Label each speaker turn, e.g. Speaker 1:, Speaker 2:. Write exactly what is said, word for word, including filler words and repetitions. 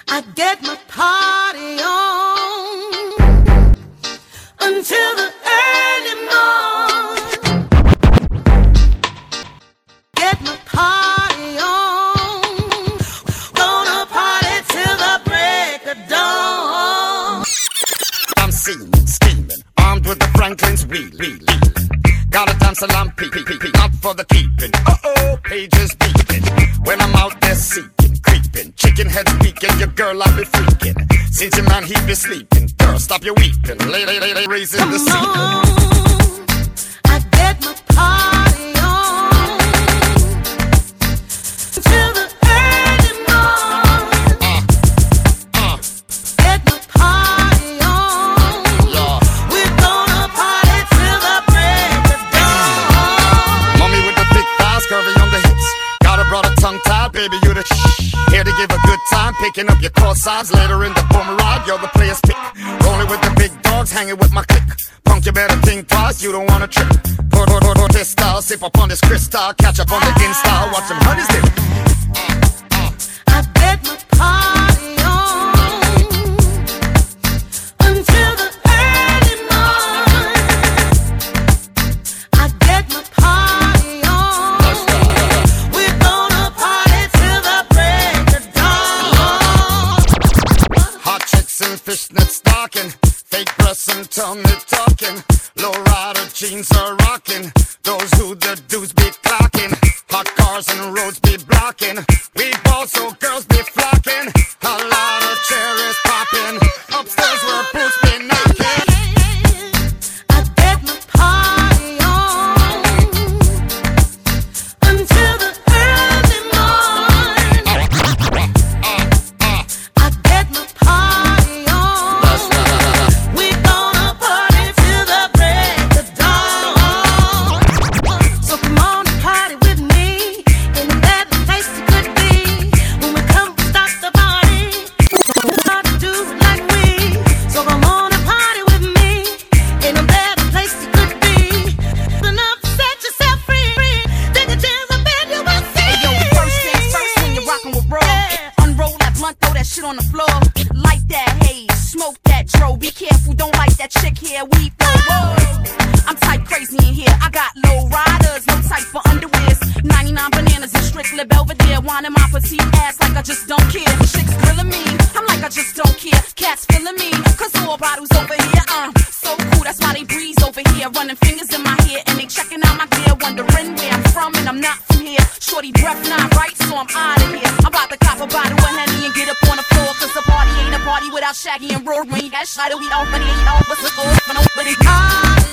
Speaker 1: I get my party on until the early morning. Get my party on, gonna party till the break of dawn.
Speaker 2: I'm steaming, steaming, armed with the Franklin's wheel, wheel, wheel. Got a dance alarm, pee, pee, pee, pee, not for the keeping. Uh-oh, pages beeping. When I'm out there seeking, creeping, chicken head speaking, your girl I'll be freaking. Since your man he be sleeping, girl stop your weeping. Lay, lay, lay, lay, raising
Speaker 1: Come
Speaker 2: the
Speaker 1: on,
Speaker 2: ceiling.
Speaker 1: I get my party on till the early morning.
Speaker 2: Uh, uh,
Speaker 1: Get my party on.
Speaker 2: yeah.
Speaker 1: We're gonna party till the break of dawn.
Speaker 2: Mommy with the thick thighs, curvy on the hips. Got a brother tongue tied, baby, you the shh. Here to give a good time, picking up your core signs. Later in the boomerang, you're the player's pick. Rolling with the big dogs, hanging with my clique. Punk, you better think twice, you don't wanna trip. Put, put, put, put this style, sip up on this crystal. Catch up on the Insta, watch them honeys dip.
Speaker 1: I get my party on until the early morning. I get my party on. We're gonna party till the break of dawn.
Speaker 2: Hot chicks and fishnet stocking, fake breasts and tummy talking. Low rider jeans are rocking, those who the dudes be clocking. Hot cars and roads be blocking, we ball so girls be flocking. A lot of cherries popping, upstairs where boots be knocking.
Speaker 1: I get my party on until the early morning. I get my party on. We're gonna party till the break of dawn. So come on and party with me in that place you could be. When we come to start the party, hard to do it like we. So come on and party with me in a better place you could be. Enough to set yourself free. Take a chance, I bet you will see.
Speaker 3: Hey, yo, first things first when you're rockin' with Raw. Unroll that blunt, throw that shit on the floor. Light that haze, smoke that dro. Be careful, don't light that chick here. We flow. I'm type crazy in here. I got low riders, no type for underwears. ninety-nine bananas and strictly Belvedere. Wanting my petite ass like I just don't care. The chicks grilling me, I'm like I just don't care. Cats feeling me, cause all bottles over here. Uh, so cool, that's why they breeze over here. Running fingers in my hair and they checking out my gear. Wondering where I'm from and I'm not from here. Shorty breath not right, so I'm out of here. I'm about to cop a bottle of Henny and get up on the floor. Cause the party ain't a party without Shaggy and Rory. That shit we don't money ain't all what's the score. But nobody
Speaker 1: I